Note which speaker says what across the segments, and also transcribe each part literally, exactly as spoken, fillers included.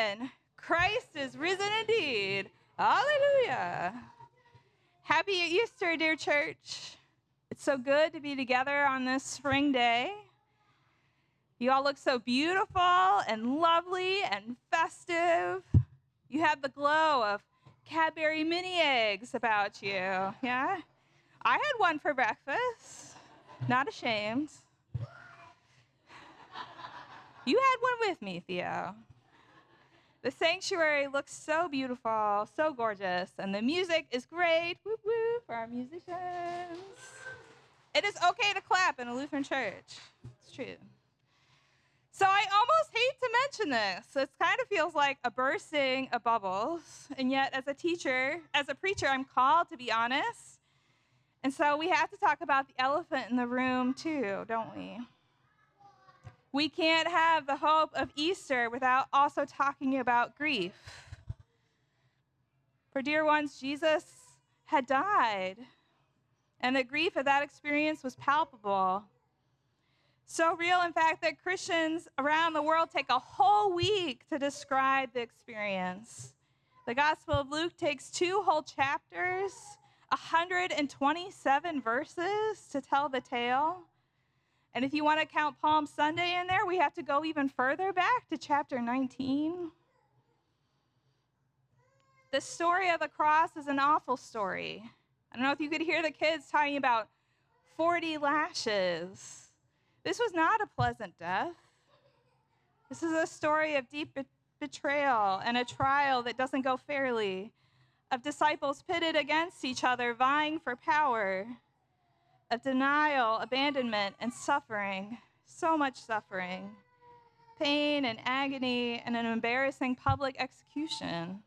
Speaker 1: risen. Christ is risen indeed. Hallelujah. Happy Easter, dear church. It's so good to be together on this spring day. You all look so beautiful and lovely and festive. You have the glow of Cadbury mini eggs about you, yeah? I had one for breakfast. Not ashamed. You had one with me, Theo. The sanctuary looks so beautiful, so gorgeous, and the music is great. Whoop, whoop, for our musicians. It is okay to clap in a Lutheran church. It's true. So I almost hate to mention this. It kind of feels like a bursting of bubbles. And yet, as a teacher, as a preacher, I'm called to be honest. And so we have to talk about the elephant in the room too, don't we? We can't have the hope of Easter without also talking about grief. For dear ones, Jesus had died, and the grief of that experience was palpable. So real, in fact, that Christians around the world take a whole week to describe the experience. The Gospel of Luke takes two whole chapters, one hundred twenty-seven verses to tell the tale. And if you want to count Palm Sunday in there, we have to go even further back to chapter nineteen. The story of the cross is an awful story. I don't know if you could hear the kids talking about forty lashes. This was not a pleasant death. This is a story of deep be- betrayal and a trial that doesn't go fairly, of disciples pitted against each other, vying for power, of denial, abandonment, and suffering, so much suffering, pain and agony, and an embarrassing public execution.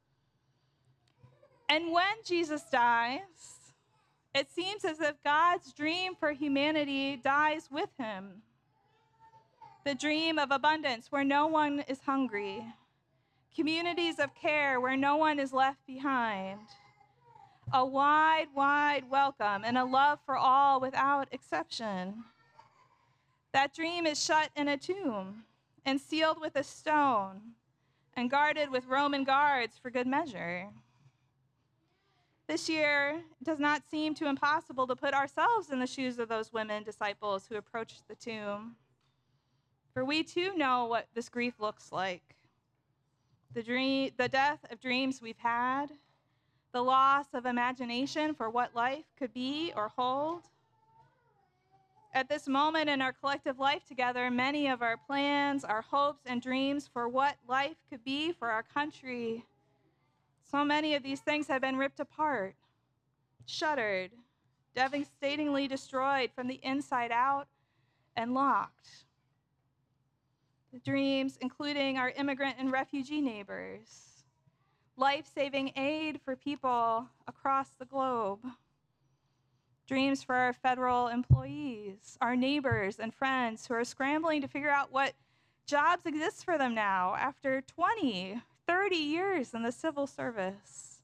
Speaker 1: And when Jesus dies, it seems as if God's dream for humanity dies with him. The dream of abundance where no one is hungry, communities of care where no one is left behind, a wide, wide welcome and a love for all without exception. That dream is shut in a tomb and sealed with a stone and guarded with Roman guards for good measure. This year, it does not seem too impossible to put ourselves in the shoes of those women disciples who approached the tomb. For we too know what this grief looks like. The dream, the death of dreams we've had, the loss of imagination for what life could be or hold. At this moment in our collective life together, many of our plans, our hopes, and dreams for what life could be for our country, so many of these things have been ripped apart, shuttered, devastatingly destroyed from the inside out, and locked. The dreams, including our immigrant and refugee neighbors, life-saving aid for people across the globe, dreams for our federal employees, our neighbors and friends who are scrambling to figure out what jobs exist for them now after twenty, thirty years in the civil service.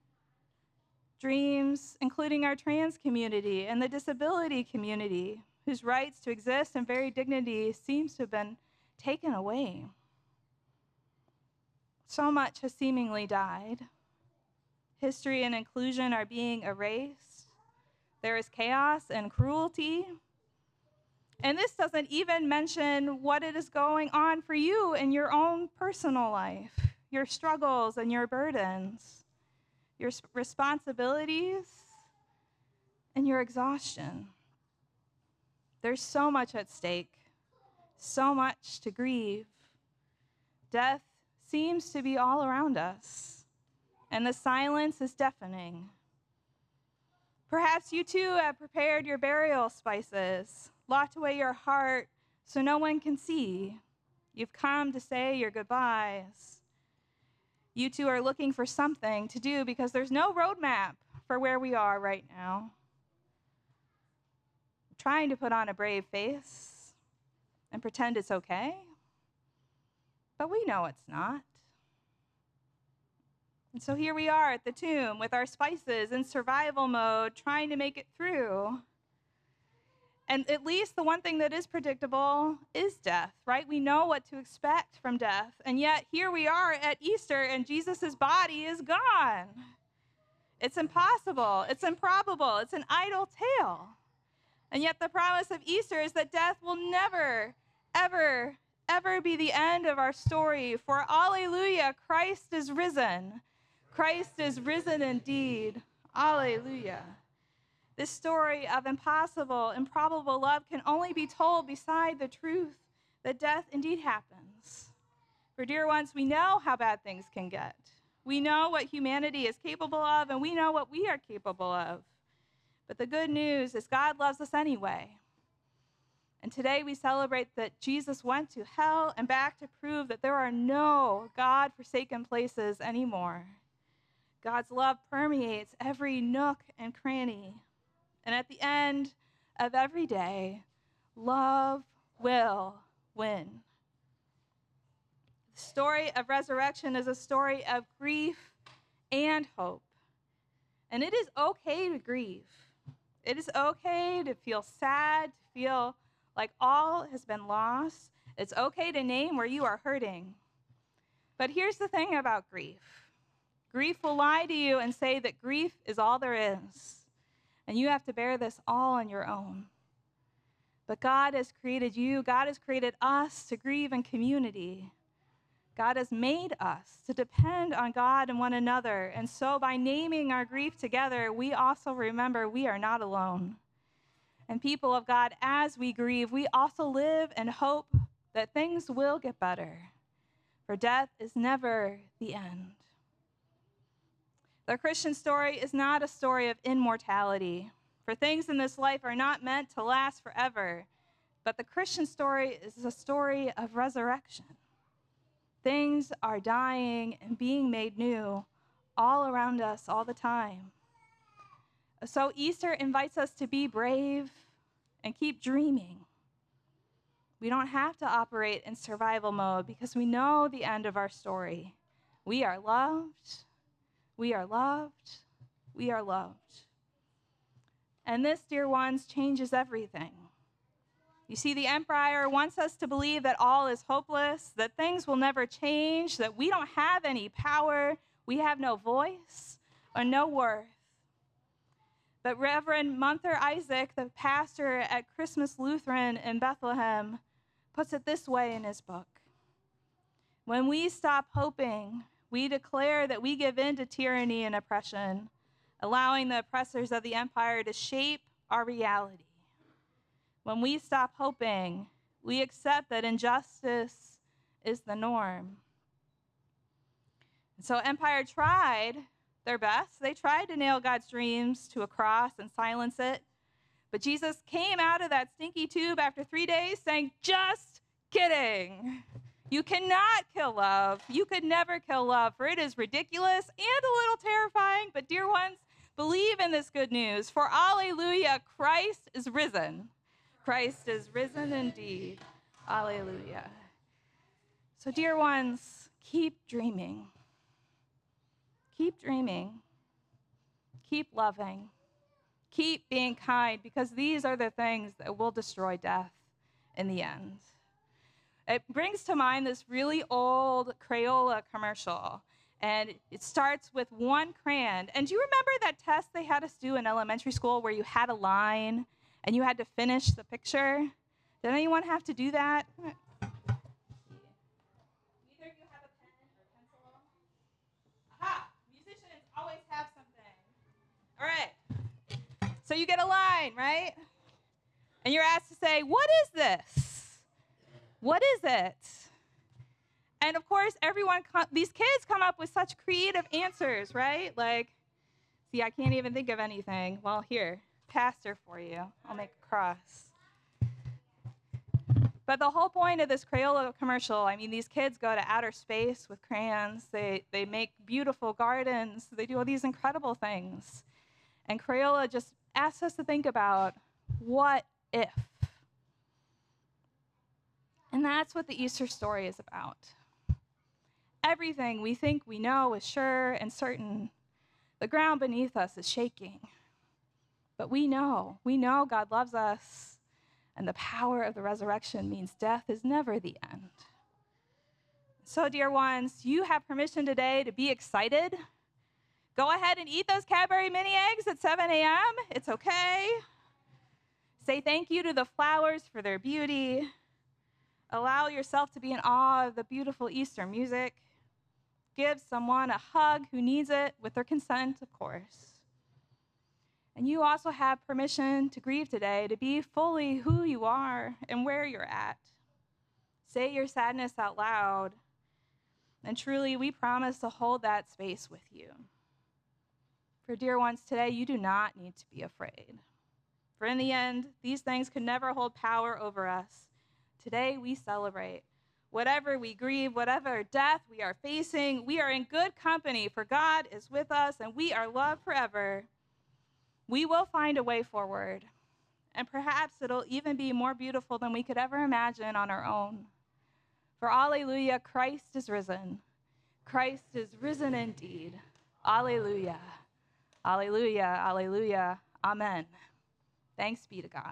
Speaker 1: Dreams, including our trans community and the disability community, whose rights to exist and very dignity seems to have been taken away. So much has seemingly died. History and inclusion are being erased. There is chaos and cruelty. And this doesn't even mention what it is going on for you in your own personal life, your struggles and your burdens, your responsibilities and your exhaustion. There's so much at stake, so much to grieve. Death seems to be all around us, and the silence is deafening. Perhaps you too have prepared your burial spices, locked away your heart so no one can see. You've come to say your goodbyes. You two are looking for something to do because there's no roadmap for where we are right now. Trying to put on a brave face and pretend it's okay, but we know it's not. And so here we are at the tomb with our spices in survival mode, trying to make it through. And at least the one thing that is predictable is death, right? We know what to expect from death. And yet here we are at Easter and Jesus' body is gone. It's impossible. It's improbable. It's an idle tale. And yet the promise of Easter is that death will never, ever, ever be the end of our story. For alleluia, Christ is risen. Christ is risen indeed. Alleluia. This story of impossible, improbable love can only be told beside the truth that death indeed happens. For dear ones, we know how bad things can get. We know what humanity is capable of, and we know what we are capable of. But the good news is God loves us anyway. And today we celebrate that Jesus went to hell and back to prove that there are no God-forsaken places anymore. God's love permeates every nook and cranny. And at the end of every day, love will win. The story of resurrection is a story of grief and hope. And it is okay to grieve. It is okay to feel sad, to feel like all has been lost. It's okay to name where you are hurting. But here's the thing about grief. Grief will lie to you and say that grief is all there is. And you have to bear this all on your own. But God has created you, God has created us to grieve in community. God has made us to depend on God and one another. And so by naming our grief together, we also remember we are not alone. And people of God, as we grieve, we also live and hope that things will get better. For death is never the end. The Christian story is not a story of immortality, for things in this life are not meant to last forever, but the Christian story is a story of resurrection. Things are dying and being made new all around us all the time. So Easter invites us to be brave and keep dreaming. We don't have to operate in survival mode because we know the end of our story. We are loved. We are loved. We are loved. And this, dear ones, changes everything. You see, the empire wants us to believe that all is hopeless, that things will never change, that we don't have any power, we have no voice or no worth. But Reverend Munther Isaac, the pastor at Christmas Lutheran in Bethlehem, puts it this way in his book. When we stop hoping, we declare that we give in to tyranny and oppression, allowing the oppressors of the empire to shape our reality. When we stop hoping, we accept that injustice is the norm. And so empire tried their best. They tried to nail God's dreams to a cross and silence it. But Jesus came out of that stinky tube after three days saying, just kidding. You cannot kill love. You could never kill love, for it is ridiculous and a little terrifying. But dear ones, believe in this good news. For alleluia, Christ is risen. Christ is risen indeed. Alleluia. So dear ones, keep dreaming. Keep dreaming. Keep loving. Keep being kind, because these are the things that will destroy death in the end. It brings to mind this really old Crayola commercial, and it starts with one crayon. And do you remember that test they had us do in elementary school where you had a line and you had to finish the picture? Did anyone have to do that? Either of you have a pen or pencil? Aha! Musicians always have something. All right. So you get a line, right? And you're asked to say, what is this? What is it? And of course, everyone, com- these kids come up with such creative answers, right? Like, see, I can't even think of anything. Well, here, pastor for you. I'll make a cross. But the whole point of this Crayola commercial, I mean, these kids go to outer space with crayons. They, they make beautiful gardens. They do all these incredible things. And Crayola just asks us to think about, what if? And that's what the Easter story is about. Everything we think we know is sure and certain. The ground beneath us is shaking. But we know, we know God loves us. And the power of the resurrection means death is never the end. So, dear ones, you have permission today to be excited. Go ahead and eat those Cadbury mini eggs at seven a.m. It's okay. Say thank you to the flowers for their beauty. Allow yourself to be in awe of the beautiful Easter music. Give someone a hug who needs it with their consent, of course. And you also have permission to grieve today, to be fully who you are and where you're at. Say your sadness out loud. And truly, we promise to hold that space with you. For dear ones, today, you do not need to be afraid. For in the end, these things could never hold power over us. Today, we celebrate. Whatever we grieve, whatever death we are facing, we are in good company, for God is with us, and we are loved forever. We will find a way forward, and perhaps it'll even be more beautiful than we could ever imagine on our own. For alleluia, Christ is risen. Christ is risen indeed. Alleluia. Alleluia. Alleluia. Amen. Thanks be to God.